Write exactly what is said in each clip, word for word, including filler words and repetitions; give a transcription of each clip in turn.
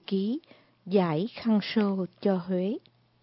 ký, giải khăn sô cho Huế.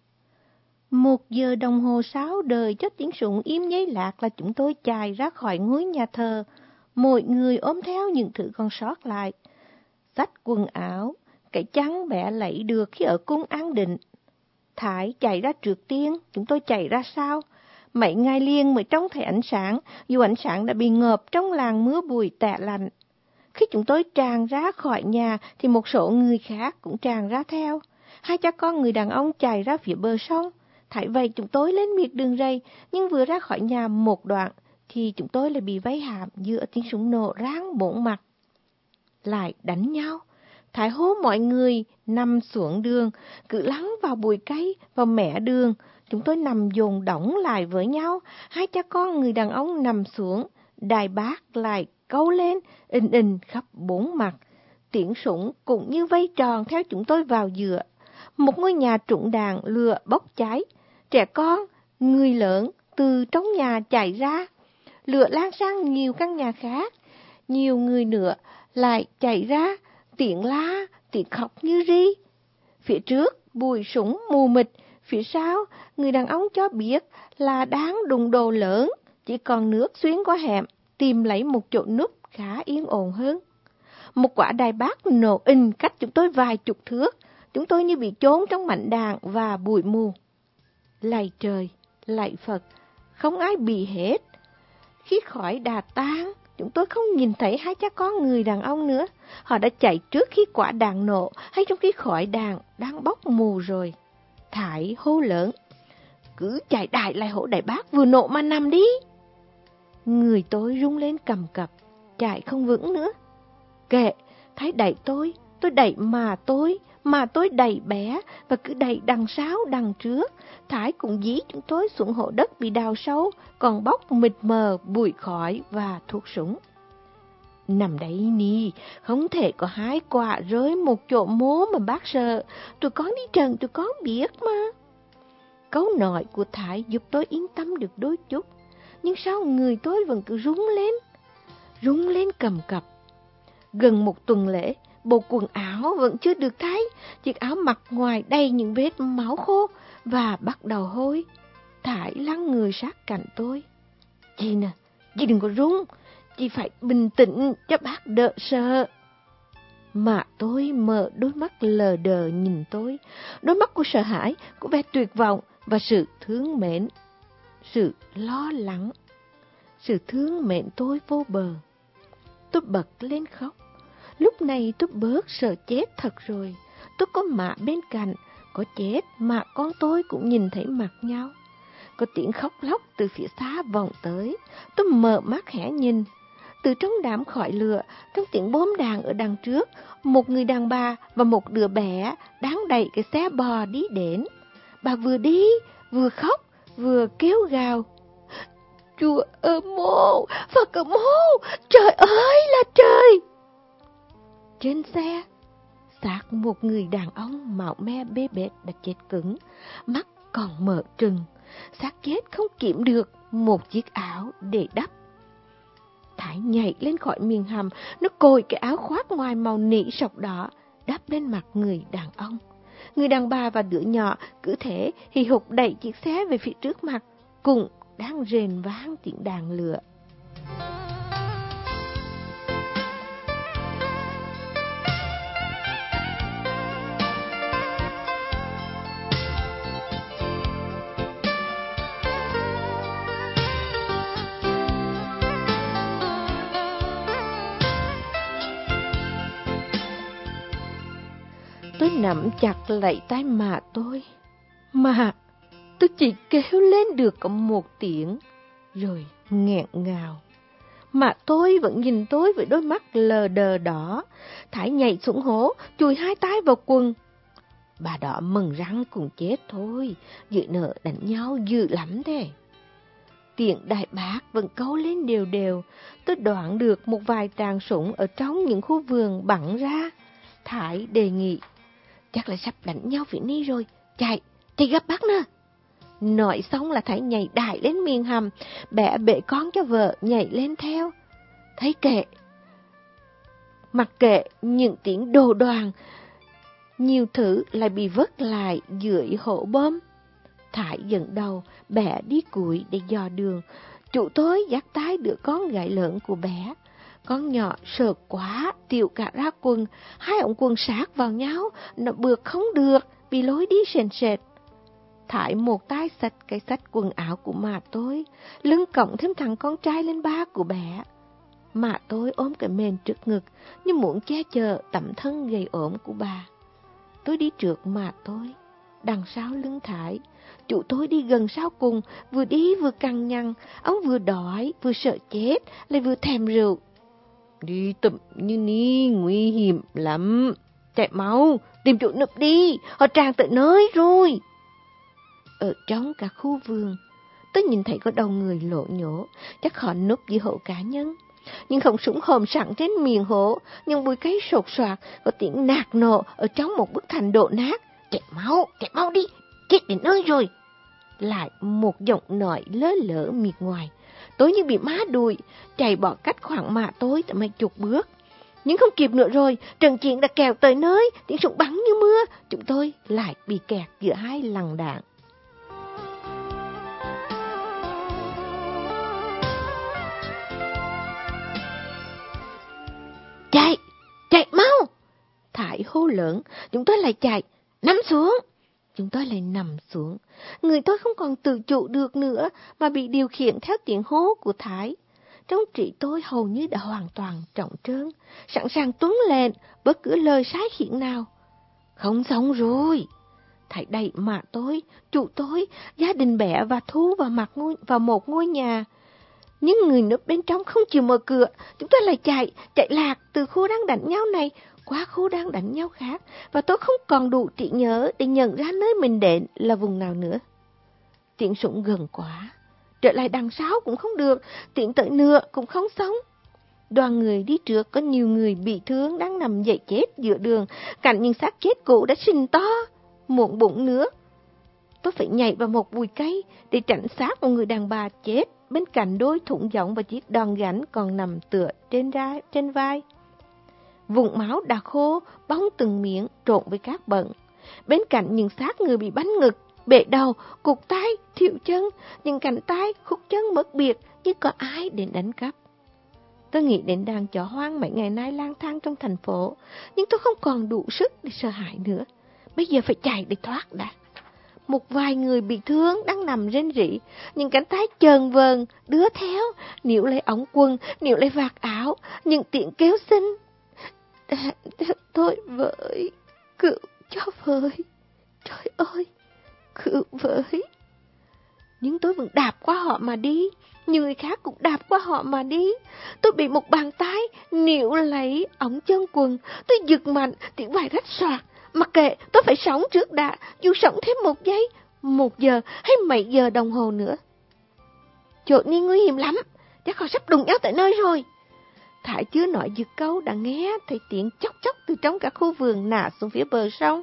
Một giờ đồng hồ sáu đời cho tiếng súng im giấy lạc là chúng tôi chạy ra khỏi ngôi nhà thờ, mỗi người ôm theo những thứ còn sót lại. Xách quần áo, cái chăn bẻ lấy được khi ở cung An Định. Thái chạy ra trước tiên, chúng tôi chạy ra sau. Mấy ngày liền mới trông thấy ánh sáng, dù ánh sáng đã bị ngợp trong làng mưa bụi tẻ lạnh. Khi chúng tôi tràn ra khỏi nhà thì một số người khác cũng tràn ra theo. Hai cha con người đàn ông chạy ra phía bờ sông. Thấy vậy chúng tôi lên miệt đường ray, nhưng vừa ra khỏi nhà một đoạn thì chúng tôi lại bị vây hãm giữa tiếng súng nổ ráng bốn mặt. Lại đánh nhau. Thái hô mọi người nằm xuống đường, cứ lắng vào bụi cây, vào mẻ đường. Chúng tôi nằm dồn đỏng lại với nhau. Hai cha con người đàn ông nằm xuống, đài bác lại câu lên, ình ình khắp bốn mặt. Tiếng súng cũng như vây tròn theo chúng tôi vào giữa. Một ngôi nhà trụng đạn lửa bốc cháy. Trẻ con, người lớn từ trong nhà chạy ra. Lửa lan sang nhiều căn nhà khác. Nhiều người nữa lại chạy ra, tiếng la, tiếng khóc như ri. Phía trước, bụi súng mù mịt. Phía sau, người đàn ông cho biết là đang đụng đồ lớn, chỉ còn nước xuyên qua hẻm, tìm lấy một chỗ núp khá yên ổn hơn. Một quả đài bác nổ inh cách chúng tôi vài chục thước. Chúng tôi như bị chôn trong mảnh đạn và bụi mù. Lạy trời, lạy Phật, không ai bị hết. Khi khói đà tan, chúng tôi không nhìn thấy hai cha con người đàn ông nữa. Họ đã chạy trước khi quả đạn nổ hay trong khi khói đạn đang bốc mù rồi. Thải hô lớn, cứ chạy đại lại hổ đại bác vừa nổ mà nằm đi. Người tôi rung lên cầm cập, chạy không vững nữa. Kệ, Thái đẩy tôi, tôi đẩy mà tôi, mà tôi đẩy bé và cứ đẩy đằng sau đằng trước. Thái cũng dí chúng tôi xuống hố đất bị đào sâu, còn bốc mịt mờ bụi khói và thuốc súng. Nằm đấy ni, không thể có hai quả rơi một chỗ mố mà bác sợ. Tụi con đi trần tụi con biết mà. Câu nói của Thái giúp tôi yên tâm được đôi chút. Nhưng sao người tôi vẫn cứ rung lên, rung lên cầm cập. Gần một tuần lễ, bộ quần áo vẫn chưa được thay. Chiếc áo mặc ngoài đầy những vết máu khô và bắt đầu hôi. Thái lăn người sát cạnh tôi. Chị nè, chị đừng có rung. Chị phải bình tĩnh cho bác đỡ sợ. Mà tôi mở đôi mắt lờ đờ nhìn tôi. Đôi mắt của sợ hãi, của vẻ tuyệt vọng và sự thương mến. Sự lo lắng. Sự thương mến tôi vô bờ. Tôi bật lên khóc. Lúc này tôi bớt sợ chết thật rồi. Tôi có mạ bên cạnh. Có chết mà con tôi cũng nhìn thấy mặt nhau. Có tiếng khóc lóc từ phía xa vọng tới. Tôi mở mắt hé nhìn. Từ trong đám khói lửa, trong tiếng bom đạn ở đằng trước, một người đàn bà và một đứa bé đang đẩy cái xe bò đi đến. Bà vừa đi, vừa khóc, vừa kêu gào. Chúa ơi mô, Phật ơi mô, trời ơi là trời! Trên xe, xác một người đàn ông mạo me bê bết đã chết cứng, mắt còn mở trừng. Xác chết không kiếm được một chiếc áo để đắp. Thái nhảy lên khỏi miền hầm, nó cồi cái áo khoác ngoài màu nỉ sọc đỏ, đắp lên mặt người đàn ông. Người đàn bà và đứa nhỏ cứ thế hì hục đẩy chiếc xe về phía trước mặt, cùng đang rền vang tiếng đàn lửa. Tôi nắm chặt lấy tay mạ tôi. Mà tôi chỉ kêu lên được có một tiếng, rồi nghẹn ngào. Mà tôi vẫn nhìn tôi với đôi mắt lờ đờ đỏ. Thái nhảy xuống hố, chùi hai tay vào quần. Bà đỏ mừng răng cũng chết thôi, dự nợ đánh nhau dữ lắm thế. Tiếng đại bác vẫn câu lên đều đều. Tôi đoán được một vài tràng súng ở trong những khu vườn bắn ra. Thái đề nghị. Chắc là sắp đánh nhau với Ni rồi. Chạy, chạy gấp bác nè. Nói xong là Thái nhảy đại lên miền hầm, bẻ bể con cho vợ nhảy lên theo. Thấy kệ, mặc kệ những tiếng đồ đoàn, nhiều thứ lại bị vứt lại dưới hổ bom. Thải dẫn đầu, bé đi cúi để dò đường. Chủ tôi dắt tay đứa con gái lớn của bé. Con nhỏ sợ quá, tiểu cả ra quần, hai ống quần sát vào nhau, nó bước không được, vì lối đi sền sệt. Thải một tay xách cái xách quần áo của má tôi, lưng cõng thêm thằng con trai lên ba của bé. Má tôi ôm cái mền trước ngực, như muốn che chở tấm thân gầy ốm của bà. Tôi đi trước má tôi, đằng sau lưng Thải. Chủ tôi đi gần sau cùng, vừa đi vừa cằn nhằn, ông vừa đói, vừa sợ chết, lại vừa thèm rượu. Đi tụm như ni nguy hiểm lắm. Chạy mau, tìm chỗ núp đi, họ tràn tới nơi rồi. Ở trong cả khu vườn, tôi nhìn thấy có đầu người lộ nhổ, chắc họ núp dưới hộ cá nhân. Nhưng khẩu súng hòm sẵn trên miệng hổ, nhưng bụi cây sột soạt, có tiếng nạt nộ ở trong một bức thành đổ nát. Chạy mau, chạy mau đi, chết đến nơi rồi. Lại một giọng nói lớ lỡ miệt ngoài. Tôi như bị má đuổi, chạy bỏ cách khoảng mạ tôi tại mấy chục bước. Nhưng không kịp nữa rồi, trận chiến đã kèo tới nơi, tiếng súng bắn như mưa. Chúng tôi lại bị kẹt giữa hai lằn đạn. Chạy, chạy mau! Thải hô lớn, chúng tôi lại chạy, nằm xuống. Chúng tôi lại nằm xuống. Người tôi không còn tự chủ được nữa mà bị điều khiển theo tiếng hô của Thái. Trong trí tôi hầu như đã hoàn toàn trống trơn, sẵn sàng tuân lệnh bất cứ lời sai khiến nào. Không xong rồi. Thái đẩy má tôi, chủ tôi, gia đình bé và Thu vào, mặt ngôi, vào một ngôi nhà. Nhưng người núp bên trong không chịu mở cửa. Chúng tôi lại chạy, chạy lạc từ khu đang đánh nhau này qua khu đang đánh nhau khác, và tôi không còn đủ trí nhớ để nhận ra nơi mình đến là vùng nào nữa. Tiếng súng gần quá, trở lại đằng sau cũng không được, tiến tới nửa cũng không xong. Đoàn người đi trước có nhiều người bị thương đang nằm dậy chết giữa đường, cạnh những xác chết cũ đã sình to, muộn bụng nữa. Tôi phải nhảy vào một bụi cây để tránh xác một người đàn bà chết bên cạnh đôi thủng giọng và chiếc đòn gánh còn nằm tựa trên, ra, trên vai. Vùng máu đã khô, bong từng miệng trộn với cát bẩn. Bên cạnh những xác người bị bắn ngực, bể đầu, cụt tay, thiểu chân, những cánh tay, khúc chân mất biệt như có ai đến đánh cắp. Tôi nghĩ đến đàn chó hoang mấy ngày nay lang thang trong thành phố, nhưng tôi không còn đủ sức để sợ hãi nữa. Bây giờ phải chạy để thoát đã. Một vài người bị thương đang nằm rên rỉ, những cánh tay chờn vờn, đứa theo, níu lấy ống quần, níu lấy vạt áo, những tiếng kêu xin. Tôi với, cứu cho với, trời ơi, cứu với. Nhưng tôi vẫn đạp qua họ mà đi, nhiều người khác cũng đạp qua họ mà đi. Tôi bị một bàn tay níu lấy ống chân quần, tôi giật mạnh, tiếng vải rách soạt. Mặc kệ, tôi phải sống trước đã, dù sống thêm một giây, một giờ hay mấy giờ đồng hồ nữa. Chỗ này nguy hiểm lắm, chắc họ sắp đụng nhau tại nơi rồi. Thải chưa nói dứt câu đã nghe thấy tiếng chốc chốc từ trong cả khu vườn nả xuống phía bờ sông.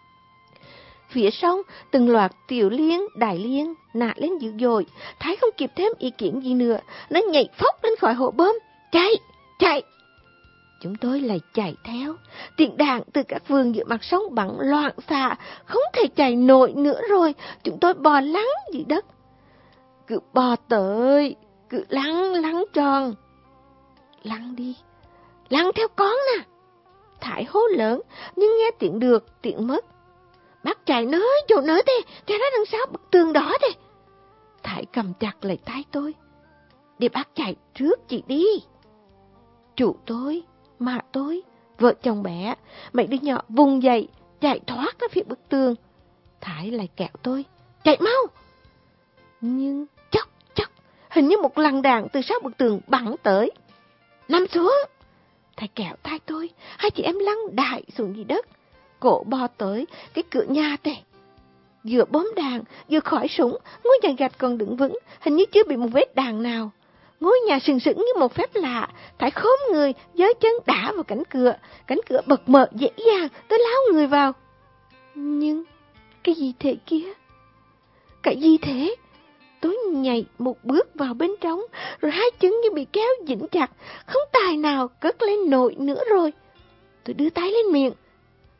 Phía sông, từng loạt tiểu liên, đại liên nả lên dữ dội. Thái không kịp thêm ý kiến gì nữa, nó nhảy phóc lên khỏi hộ bơm. Chạy, chạy! Chúng tôi lại chạy theo. Tiếng đạn từ các vườn giữa mặt sông bắn loạn xạ, không thể chạy nổi nữa rồi. Chúng tôi bò lắng dưới đất. Cứ bò tới, cứ lăn lăn tròn. Lăn đi, lăn theo con nè. Thải hô lớn, nhưng nghe tiếng được, tiếng mất. Bác chạy nơi, chỗ nơi thế, chạy ra đằng sau bức tường đó thế. Thải cầm chặt lấy tay tôi. Để bác chạy trước chị đi. Chủ tôi, má tôi, vợ chồng bé, mấy đứa nhỏ vùng dậy, chạy thoát ra phía bức tường. Thải lại kẹo tôi, chạy mau. Nhưng chốc chốc, hình như một lằn đạn từ sau bức tường bắn tới. Nằm xuống. Thầy kẹo tay tôi, hai chị em lăn đại xuống dưới đất. Cổ bò tới cái cửa nhà tè. Vừa bom đạn, vừa khỏi súng, ngôi nhà gạch còn đứng vững, hình như chưa bị một vết đạn nào. Ngôi nhà sừng sững như một phép lạ, Thải khom người, giơ chân đá vào cánh cửa. Cánh cửa bật mở dễ dàng, tôi lao người vào. Nhưng, cái gì thế kia? Cái gì thế? Tôi nhảy một bước vào bên trong, rồi hai chân như bị kéo dính chặt, không tài nào cất lên nổi nữa rồi. Tôi đưa tay lên miệng.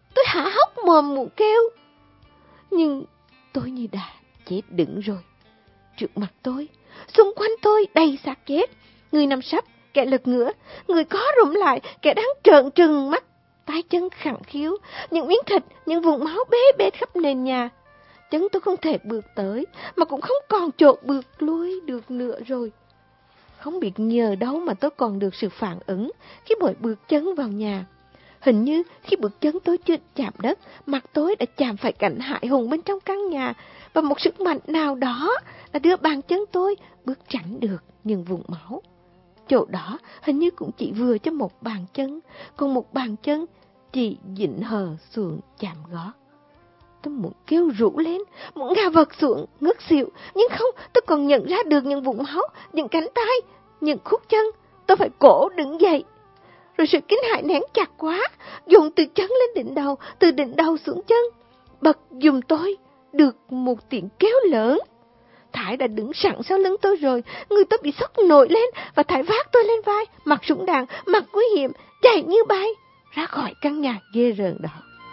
Tôi há hốc mồm muốn kêu. Nhưng tôi như đã chết đứng rồi. Trước mặt tôi, xung quanh tôi đầy xác chết. Người nằm sấp, kẻ lật ngửa, người có rụm lại, kẻ đang trợn trừng mắt, tay chân khẳng khiu, những miếng thịt, những vùng máu bê bết khắp nền nhà. Chân tôi không thể bước tới, mà cũng không còn chỗ bước lui được nữa rồi. Không biết nhờ đâu mà tôi còn được sự phản ứng khi mỗi bước chân vào nhà. Hình như khi bước chân tôi chưa chạm đất, mặt tôi đã chạm phải cảnh hại hùng bên trong căn nhà, và một sức mạnh nào đó đã đưa bàn chân tôi bước tránh được những vùng máu. Chỗ đó hình như cũng chỉ vừa cho một bàn chân, còn một bàn chân chỉ dịnh hờ xuống chạm gót. Tôi muốn kêu rú lên, muốn ngã vật xuống, ngất xỉu, nhưng không, tôi còn nhận ra được những vùng máu, những cánh tay, những khúc chân. Tôi phải cố đứng dậy. Rồi sự kinh hãi nén chặt quá, dùng từ chân lên đỉnh đầu, từ đỉnh đầu xuống chân. Bật giùm tôi được một tiếng kêu lớn. Thái đã đứng sẵn sau lưng tôi rồi, người tôi bị sốc nổi lên và Thái vác tôi lên vai, mặt súng đạn, mặt nguy hiểm, chạy như bay ra khỏi căn nhà ghê rợn đó.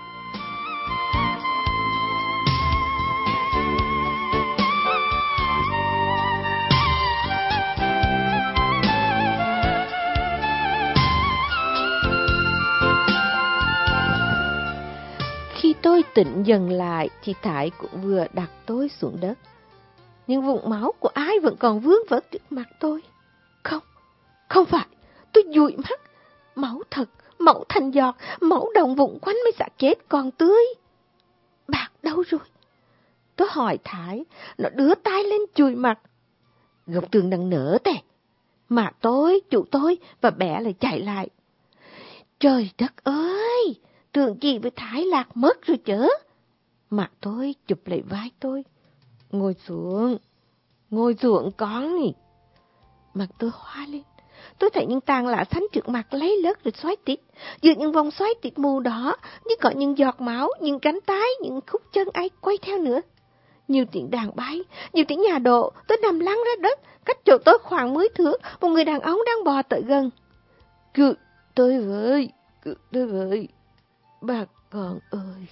Khi tôi tỉnh dần lại thì Thái cũng vừa đặt tôi xuống đất. Nhưng vùng máu của ai vẫn còn vướng vớt trước mặt tôi. Không, không phải, tôi dụi mắt. Máu thật, máu thành giọt, máu đồng vụn quanh mấy xác chết còn tươi. Bạc đâu rồi? Tôi hỏi Thái, nó đưa tay lên chùi mặt. Góc tường đang nở tè. Mà tôi, chủ tôi và bé lại chạy lại. Trời đất ơi, tưởng chị với Thái lạc mất rồi chứ. Mà tôi chụp lại vai tôi. Ngồi xuống, ngồi xuống con nhỉ. Mặt tôi hoa lên. Tôi thấy những tàn lá xanh trước mặt lấy lớt rồi xoáy tít. Giữa những vòng xoáy tít mù đó, như có những giọt máu, những cánh tay, những khúc chân ấy quay theo nữa. Nhiều tiếng đàn bay, nhiều tiếng nhà độ. Tôi nằm lăn ra đất, cách chỗ tôi khoảng mười thước. Một người đàn ông đang bò tới gần. Cứu tôi với, cứu tôi với, bà con ơi.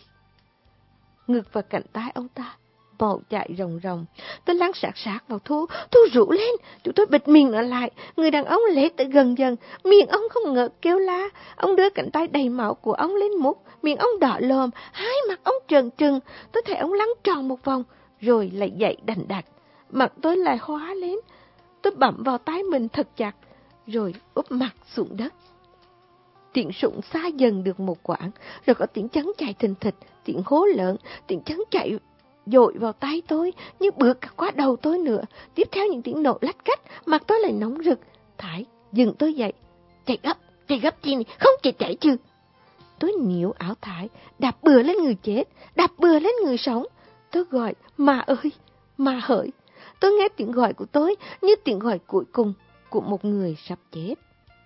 Ngực và cánh tay ông ta máu chảy ròng ròng. Tôi lăn sát sát vào Thu. Thu rủ lên. Chúng tôi bịt miệng nó lại. Người đàn ông lết tới gần dần. Miệng ông không ngớt kêu la. Ông đưa cánh tay đầy máu của ông lên mút. Miệng ông đỏ lòm. Hai mặt ông trợn trừng. Tôi thấy ông lăn tròn một vòng. Rồi lại dậy đành đạch. Mặt tôi lại hóa lên. Tôi bặm vào tay mình thật chặt. Rồi úp mặt xuống đất. Tiếng súng xa dần được một quãng. Rồi có tiếng chấn chạy thình thịch. Tiếng hố lớn. Tiếng chấn chạy dội vào tay tôi, như bước qua đầu tôi nữa. Tiếp theo những tiếng nổ lách cách, mặt tôi lại nóng rực. Thái dừng tôi dậy. Chạy gấp, chạy gấp chi này, không chạy chạy chứ. Tôi níu áo Thái, đạp bừa lên người chết, đạp bừa lên người sống. Tôi gọi, mà ơi, mà hỡi. Tôi nghe tiếng gọi của tôi như tiếng gọi cuối cùng của một người sắp chết.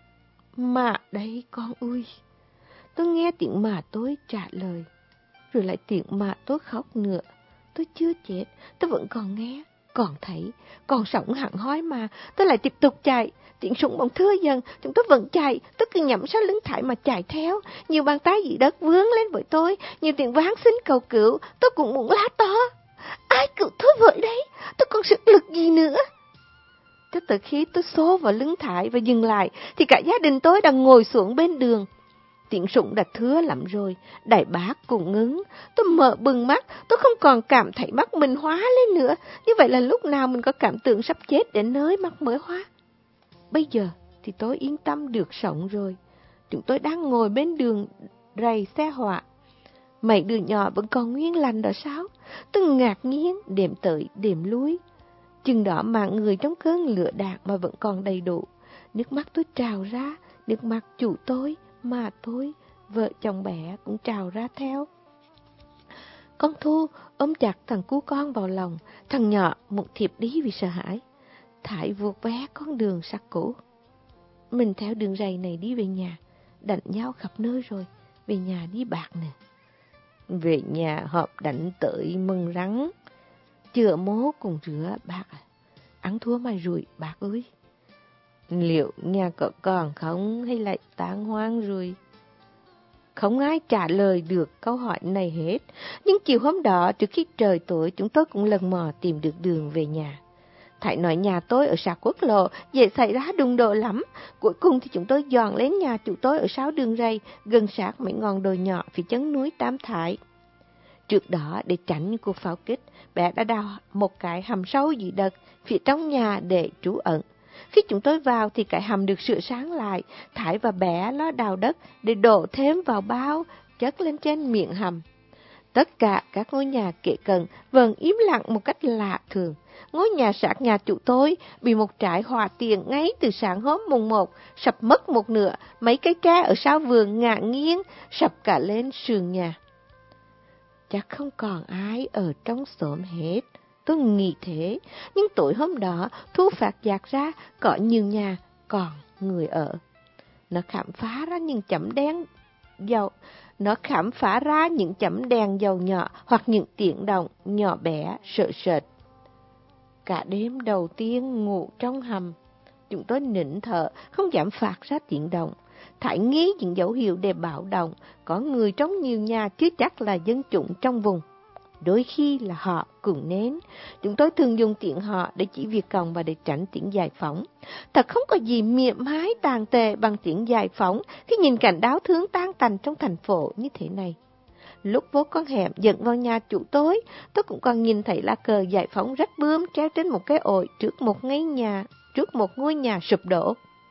Mà đây con ơi. Tôi nghe tiếng mà tôi trả lời. Rồi lại tiếng mà tôi khóc nữa. Tôi chưa chết, tôi vẫn còn nghe, còn thấy, còn sống hẳn hoi mà. Tôi lại tiếp tục chạy, tiếng súng bỗng thưa dần, chúng tôi vẫn chạy. Tôi cứ nhắm sau lưng Thái mà chạy theo. Nhiều bàn tay dưới đất vướng lên với tôi, nhiều tiếng vang xin cầu cứu. Tôi cũng muốn la to. Ai cứu tôi với đấy, tôi còn sức lực gì nữa. Cho tới khi tôi xô vào lưng Thái và dừng lại, thì cả gia đình tôi đang ngồi xuống bên đường. Tiếng súng đã thưa lắm rồi, đại bác cũng ngứng. Tôi mở bừng mắt, tôi không còn cảm thấy mắt mình hóa lên nữa. Như vậy là lúc nào mình có cảm tưởng sắp chết đến nơi mắt mới hóa. Bây giờ thì tôi yên tâm được sống rồi. Chúng tôi đang ngồi bên đường rầy xe họa. Mấy đứa nhỏ vẫn còn nguyên lành đó sao? Tôi ngạc nhiên, đếm tới, đếm lui. Chừng đó mạng người trong cơn lửa đạn mà vẫn còn đầy đủ. Nước mắt tôi trào ra, nước mắt chủ tôi, mà tôi, vợ chồng bé cũng trào ra theo. Con Thu ôm chặt thằng cu con vào lòng, thằng nhỏ một thiệp đi vì sợ hãi. Thái vuột vé con đường sắt cũ. Mình theo đường rầy này đi về nhà, đánh nhau khắp nơi rồi, về nhà đi bạc nè. Về nhà họp đánh tới mừng rắn, chữa mố cùng rửa bạc à. Ăn thua mà rủi bác ơi. Liệu nhà có còn không hay lại tán hoang rồi? Không ai trả lời được câu hỏi này hết. Nhưng chiều hôm đó, trước khi trời tối, chúng tôi cũng lần mò tìm được đường về nhà. Thầy nói nhà tôi ở xã Quốc Lộ, dễ xảy ra đụng độ lắm. Cuối cùng thì chúng tôi dọn lên nhà chủ tôi ở sau đường ray, gần sát mấy ngọn đồi nhỏ phía chân núi Tam Thái. Trước đó, để tránh những cuộc pháo kích, bé đã đào một cái hầm sâu dưới đất phía trong nhà để trú ẩn. Khi chúng tôi vào thì cái hầm được sửa sáng lại, Thái và bé lo đào đất để đổ thêm vào bao, chất lên trên miệng hầm. Tất cả các ngôi nhà kề cận vẫn im lặng một cách lạ thường. Ngôi nhà sát nhà chủ tôi bị một trại hỏa tiễn ngay từ sáng hôm mùng một, sập mất một nửa, mấy cây tre ở sau vườn ngã nghiêng, sập cả lên sườn nhà. Chắc không còn ai ở trong xóm hết, tôi nghĩ thế. Nhưng tối hôm đó, Thu phát giác ra có nhiều nhà còn người ở. Nó khám phá ra những chấm đen dầu, nó khám phá ra những chấm đèn dầu nhỏ hoặc những tiếng động nhỏ bé sợ sệt. Cả đêm đầu tiên ngủ trong hầm, chúng tôi nín thở, không dám phát ra tiếng động. Thải nghĩ những dấu hiệu để báo động, có người trong nhiều nhà chứ chắc là dân chúng trong vùng. Đôi khi là họ cũng nên. Chúng tôi thường dùng tiếng họ để chỉ Việt Cộng và để tránh tiếng Giải Phóng. Thật không có gì mỉa mai tàn tệ bằng tiếng Giải Phóng khi nhìn cảnh đau thương tan tành trong thành phố như thế này. Lúc vô con hẻm dẫn vào nhà chủ tôi, tôi cũng còn nhìn thấy lá cờ Giải Phóng rách bươm treo trên một cái ổi trước một ngôi nhà, trước một ngôi nhà sụp đổ.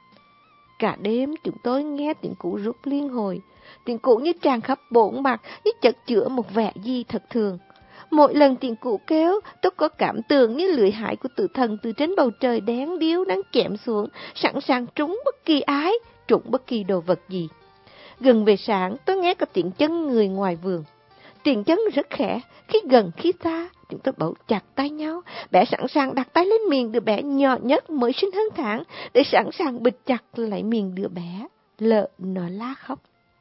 Cả đêm chúng tôi nghe tiếng cú rút liên hồi, tiếng cú như tràn khắp bốn mặt, như chật chữa một vẻ gì thật thường. Mỗi lần tiếng cú kêu, tôi có cảm tưởng như lưỡi hái của tử thần từ trên bầu trời đen điếu đang chém xuống, sẵn sàng trúng bất kỳ ai, trúng bất kỳ đồ vật gì. Gần về sáng, tôi nghe có tiếng chân người ngoài vườn. Tiếng chân rất khẽ, khi gần khi xa, chúng tôi bấu chặt tay nhau. Bé sẵn sàng đặt tay lên miệng đứa bé nhỏ nhất mới sinh hơn tháng, để sẵn sàng bịt chặt lại miệng đứa bé, lỡ nó la khóc.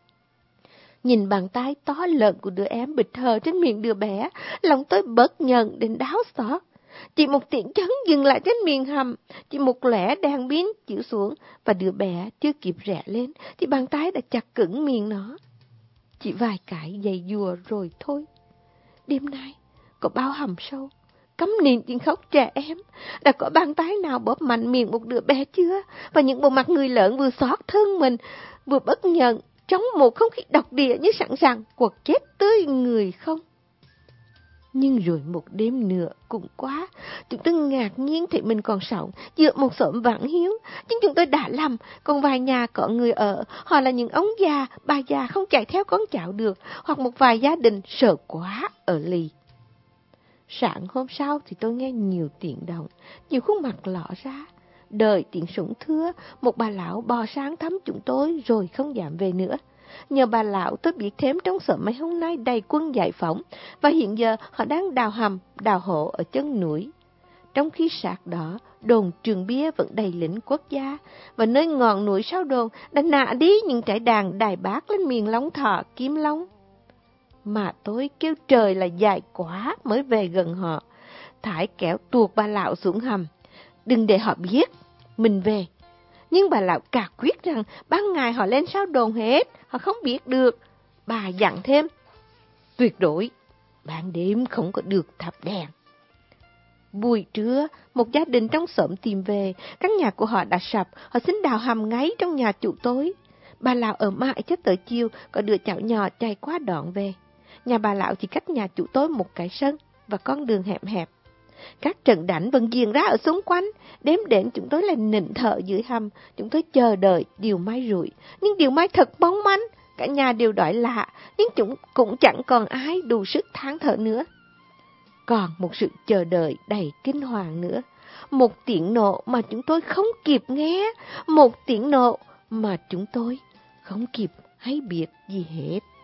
Nhìn bàn tay to lớn của đứa em bịt hờ trên miệng đứa bé, lòng tôi bất nhận đến đau xót. Chỉ một tiếng chấn dừng lại trên miệng hầm, chỉ một lẻ đèn pin chiếu xuống, và đứa bé chưa kịp rẽ lên, thì bàn tay đã chặt cứng miệng nó. Chỉ vài cái giày dùa rồi thôi. Đêm nay, có bao hầm sâu, cắm nín tiếng khóc trẻ em, đã có bàn tay nào bóp mạnh miệng một đứa bé chưa? Và những bộ mặt người lớn vừa xót thương mình, vừa bất nhận, trong một không khí độc địa như sẵn sàng cuộc chết tươi người không? Nhưng rồi một đêm nữa cũng quá, chúng tôi ngạc nhiên thấy mình còn sống giữa một xóm vắng hiu. Nhưng chúng tôi đã lầm, còn vài nhà có người ở, họ là những ông già, bà già không chạy theo con cháu được, hoặc một vài gia đình sợ quá ở lì. Sáng hôm sau thì tôi nghe nhiều tiếng động, nhiều khuôn mặt ló ra. Đợi tiếng súng thưa, một bà lão bò sáng thăm chúng tôi rồi không dám về nữa. Nhờ bà lão tôi biết thêm trong xóm mấy hôm nay đầy quân Giải Phóng, và hiện giờ họ đang đào hầm, đào hộ ở chân núi. Trong khi sát đó, đồn Trường Bia vẫn đầy lính quốc gia, và nơi ngọn núi sau đồn đã nã đi những trại đàn đài bát lên miền Long Thọ, Kim Long. Mà tôi kêu trời là dài quá mới về gần họ. Thải kéo tuột bà lão xuống hầm. Đừng để họ biết, mình về. Nhưng bà lão cả quyết rằng ban ngày họ lên sau đồn hết, họ không biết được. Bà dặn thêm, tuyệt đối, ban đêm không có được thắp đèn. Buổi trưa, một gia đình trong xóm tìm về, căn nhà của họ đã sập, họ xin đào hầm ngay trong nhà chủ tối. Bà lão ở mãi cho tới chiều, có đứa cháu nhỏ chạy qua đoạn về. Nhà bà lão chỉ cách nhà chủ tối một cái sân và con đường hẹp hẹp. Các trận đánh vẫn diễn ra ở xung quanh. Đêm đến chúng tôi lại nịnh thở dưới hầm. Chúng tôi chờ đợi điều may rủi. Nhưng điều may thật mong manh. Cả nhà đều đói lạ, nhưng chúng cũng chẳng còn ai đủ sức than thở nữa. Còn một sự chờ đợi đầy kinh hoàng nữa. Một tiếng nổ mà chúng tôi không kịp nghe. Một tiếng nổ mà chúng tôi không kịp hay biết gì hết.